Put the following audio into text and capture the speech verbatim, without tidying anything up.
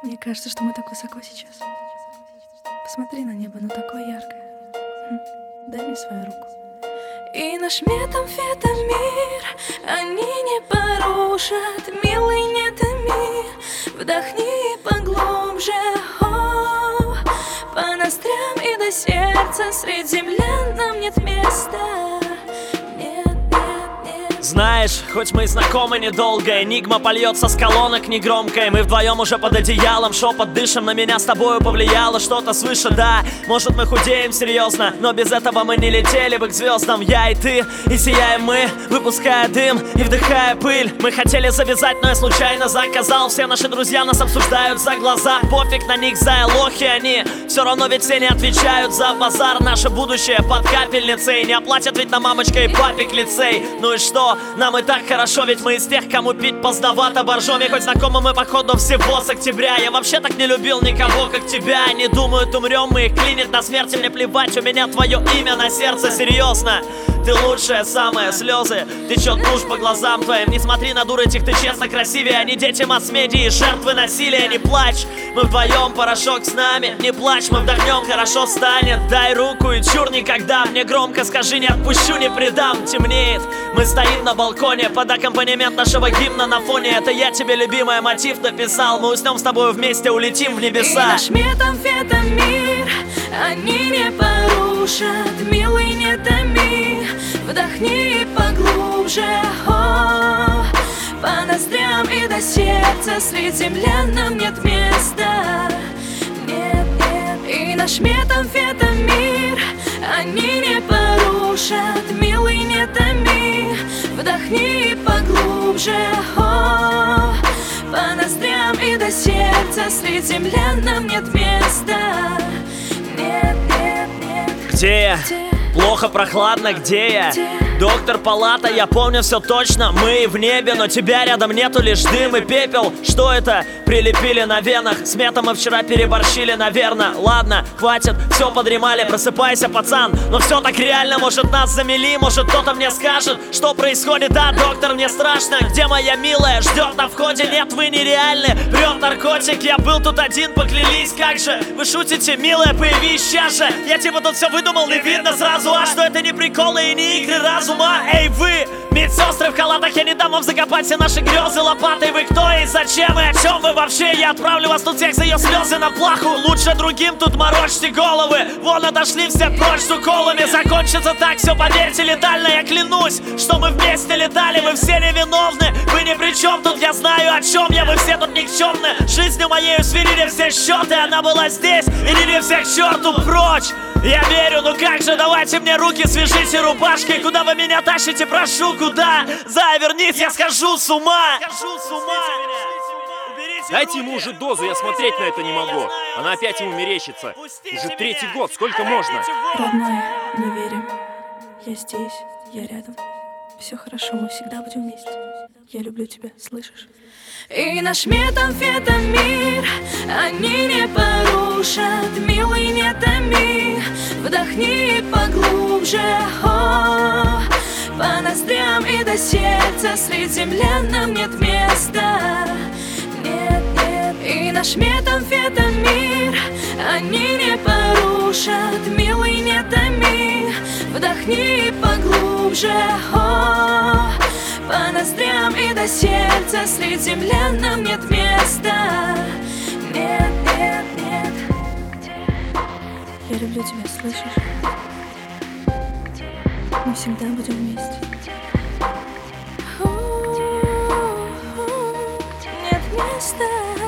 Мне кажется, что мы так высоко сейчас. Посмотри на небо, оно такое яркое. Хм. Дай мне свою руку. И наш метамфетамир они не порушат, милый, не томи. Вдохни поглубже, о, по ноздрям и до сердца. Средь землян нам нет места. Знаешь, хоть мы и знакомы недолго, энигма польется с колонок негромко, и мы вдвоем уже под одеялом, шепот дышим, на меня с тобою повлияло что-то свыше, да. Может мы худеем серьезно, но без этого мы не летели бы к звездам. Я и ты, и сияем мы, выпуская дым и вдыхая пыль. Мы хотели завязать, но я случайно заказал. Все наши друзья нас обсуждают за глаза. Пофиг на них, за лохи они. Все равно ведь все не отвечают за базар. Наше будущее под капельницей. Не оплатят ведь на мамочка и папик лицей. Ну и что? Нам и так хорошо, ведь мы из тех, кому пить поздновато боржоми. Хоть знакомы мы походу всего с октября. Я вообще так не любил никого, как тебя. Они думают, умрем, мы их клинит на смерти. Мне плевать, у меня твое имя на сердце, серьезно. Ты лучшая, самая, слезы течет тушь по глазам твоим. Не смотри на дур этих, ты честно красивее. Они дети масс-медии, жертвы насилия. Не плачь, мы вдвоем, порошок с нами. Не плачь, мы вдохнем, хорошо станет. Дай руку и чур никогда. Мне громко скажи, не отпущу, не предам. Темнеет, мы стоим на балконе под аккомпанемент нашего гимна на фоне. Это я тебе, любимая, мотив написал. Мы уснем с тобой вместе, улетим в небеса. И наш метамфетамир они не порушат, милый, не томи. Вдохни поглубже, о, по ноздрям и до сердца. Средь землян нам нет места. Нет, нет. И наш метамфетамир они не порушат, милый, не томи. Вдохни поглубже, о, по ноздрям и до сердца. Средь землян нам нет места. Нет, нет, нет. Где я? Плохо, прохладно, где я? Доктор, палата, я помню все точно. Мы в небе, но тебя рядом нету, лишь дым и пепел. Что это? Прилепили на венах. С метом мы вчера переборщили, наверное. Ладно, хватит, все подремали, просыпайся, пацан. Но все так реально, может нас замели. Может кто-то мне скажет, что происходит. Да, доктор, мне страшно. Где моя милая? Ждет на входе. Нет, вы нереальны. Прет наркотик, я был тут один, поклялись. Как же, вы шутите, милая, появись сейчас же. Я типа тут все выдумал, не видно сразу. А что это не приколы и не игры разума. Эй, вы, медсестры в халатах, я не дам вам закопать все наши грезы лопатой. Вы кто и зачем и о чем вы вообще? Я отправлю вас тут всех за ее слезы на плаху. Лучше другим тут морочьте головы. Вон отошли все прочь с уколами. Закончится так, все, поверьте, летально. Я клянусь, что мы вместе летали. Вы все невиновны, вы ни при чем тут. Я знаю, о чем я, вы все тут никчемны. Жизнью моею сверили все счеты. Она была здесь, и не всех к черту прочь. Я верю, ну как же, давайте мне руки, свяжите рубашкой. Куда вы меня тащите, прошу, куда? Зая, вернись, я схожу с ума. Дайте ему уже дозу, я смотреть на это не могу. Она опять ему мерещится. Уже третий год, сколько можно? Родной, не верим. Я здесь, я рядом. Все хорошо, мы всегда будем вместе. Я люблю тебя, слышишь? И наш метамфетамир они не порушат, милый, не томи. Вдохни поглубже, о, по ноздрям и до сердца. Средь землян нам нет места. Нет, нет. И наш метамфетамир они не порушат, милый, не томи. Вдохни поглубже, о, по ноздрям и до сердца. Средь землян нам нет места. Нет, нет, нет. Я люблю тебя, слышишь? Мы всегда будем вместе. Нет места.